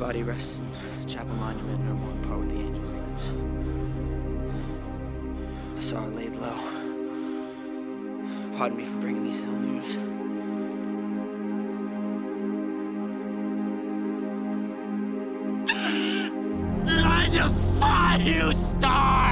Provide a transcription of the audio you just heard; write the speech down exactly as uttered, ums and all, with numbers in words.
body rests in Chapel Monument, no more part where the angels lives. I saw her laid low. Pardon me for bringing these ill news. I defy you, Star!